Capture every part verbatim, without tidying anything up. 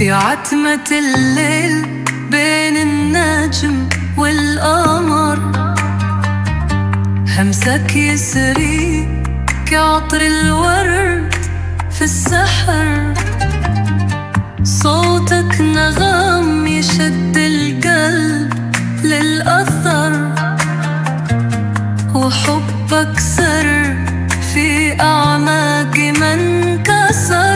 في عتمة الليل بين النجم والقمر، همسك يسري كعطر الورد في السحر، صوتك نغم يشد القلب للأثر، وحبك سر في أعماق ما انكسر.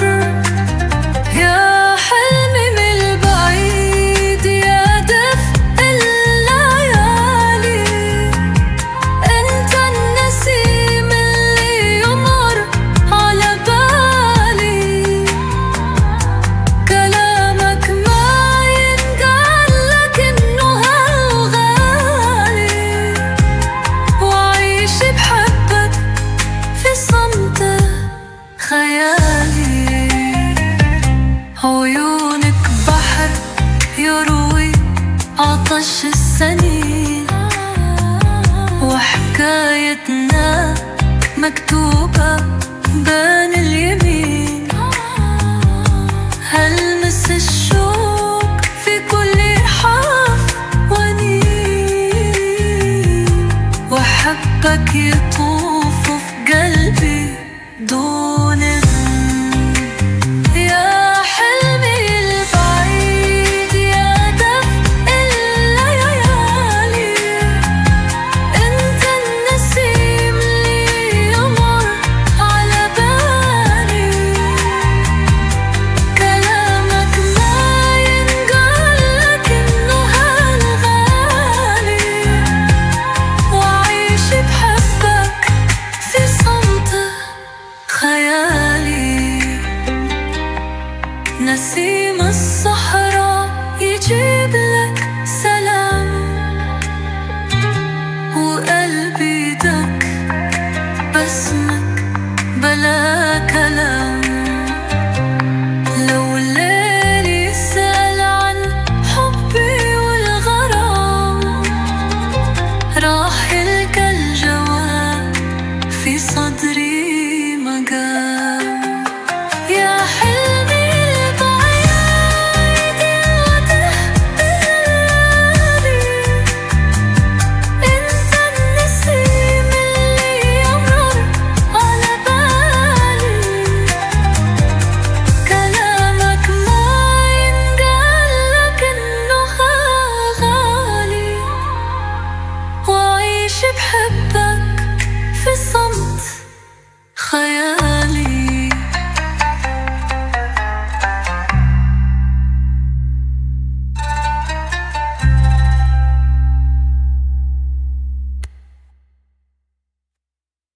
يا حلمي من البعيد يا دفء الليالي، انت النسيم اللي يمر على بالي، كلامك ما ينقال لكنه هالغالي، وعيش بحبك في صمت خيالي. عيونك بحر يروي عطش السنين، وحكايتنا مكتوبة بين اليمين، هلمس الشوق في كل حرف ونين، وحبك يطوف في قلبي دون إذن. نسيم الصحراء يجيب لك